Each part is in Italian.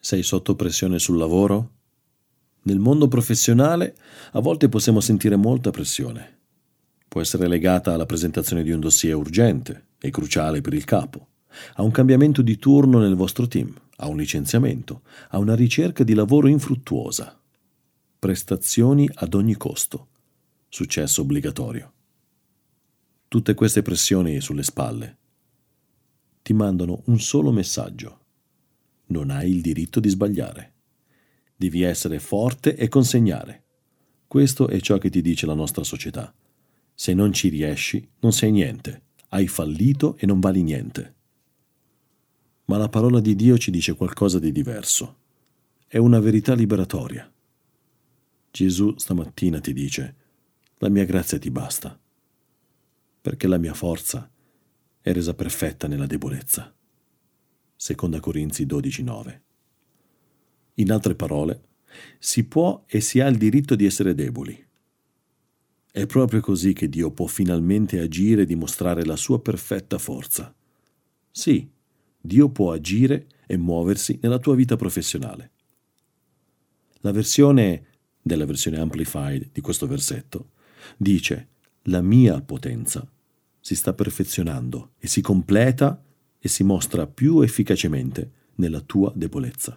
Sei sotto pressione sul lavoro? Nel mondo professionale a volte possiamo sentire molta pressione. Può essere legata alla presentazione di un dossier urgente e cruciale per il capo, a un cambiamento di turno nel vostro team, a un licenziamento, a una ricerca di lavoro infruttuosa. Prestazioni ad ogni costo. Successo obbligatorio. Tutte queste pressioni sulle spalle ti mandano un solo messaggio. Non hai il diritto di sbagliare. Devi essere forte e consegnare. Questo è ciò che ti dice la nostra società. Se non ci riesci, non sei niente. Hai fallito e non vali niente. Ma la parola di Dio ci dice qualcosa di diverso. È una verità liberatoria. Gesù stamattina ti dice: la mia grazia ti basta, perché la mia forza è resa perfetta nella debolezza. Seconda Corinzi 12,9. In altre parole, si può e si ha il diritto di essere deboli. È proprio così che Dio può finalmente agire e dimostrare la sua perfetta forza. Sì, Dio può agire e muoversi nella tua vita professionale. La versione Amplified di questo versetto dice: la mia potenza si sta perfezionando e si completa e si mostra più efficacemente nella tua debolezza.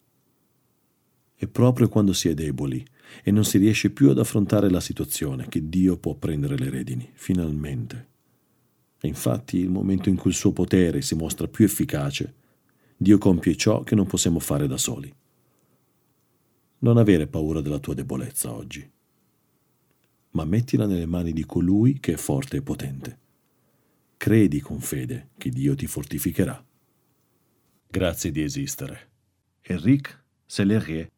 È proprio quando si è deboli e non si riesce più ad affrontare la situazione che Dio può prendere le redini, finalmente. E infatti, il momento in cui il suo potere si mostra più efficace, Dio compie ciò che non possiamo fare da soli. Non avere paura della tua debolezza oggi, ma mettila nelle mani di colui che è forte e potente. Credi con fede che Dio ti fortificherà. Grazie di esistere. Éric Sellerier